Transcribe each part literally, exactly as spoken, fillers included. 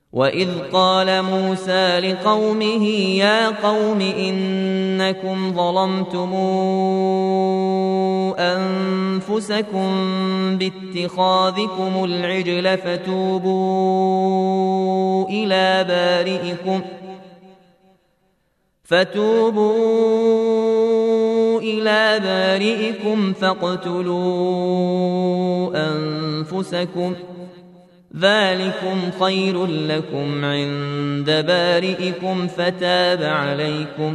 وإذ قال موسى لقومه يا قوم إنكم ظلمتم أنفسكم باتخاذكم العجل فتوبوا إلى بارئكم فتوبوا إلى بارئكم فاقتلوا أنفسكم ذلكم خير لكم عند بارئكم فتاب عليكم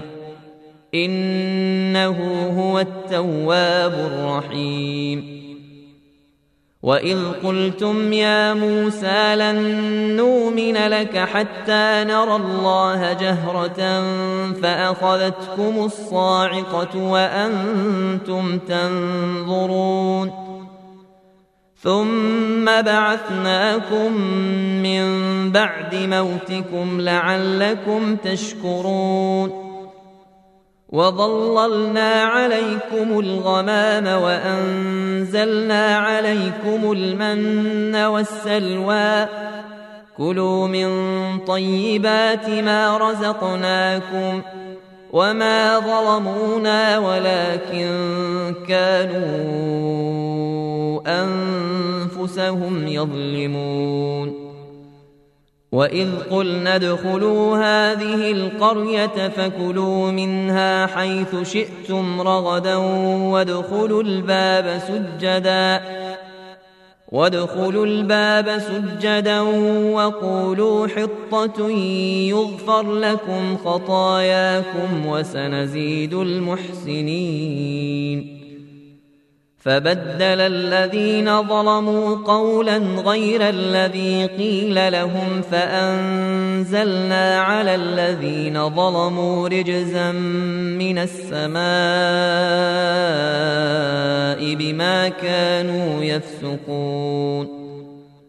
إنه هو التواب الرحيم وإذ قلتم يا موسى لن نؤمن لك حتى نرى الله جهرة فأخذتكم الصاعقة وأنتم تنظرون ثم بعثناكم من بعد موتكم لعلكم تشكرون وظللنا عليكم الغمام وأنزلنا عليكم المن والسلوى كلوا من طيبات ما رزقناكم وما ظلمونا ولكن كانوا أنفسهم يظلمون وإذ قلنا ادخلوا هذه القرية فكلوا منها حيث شئتم رغدا وادخلوا الباب سجدا وادخلوا الباب سجدا وقولوا حطة يغفر لكم خطاياكم وسنزيد المحسنين فبدل الذين ظلموا قولا غير الذي قيل لهم فأنزلنا على الذين ظلموا رجزا من السماء بما كانوا يفسقون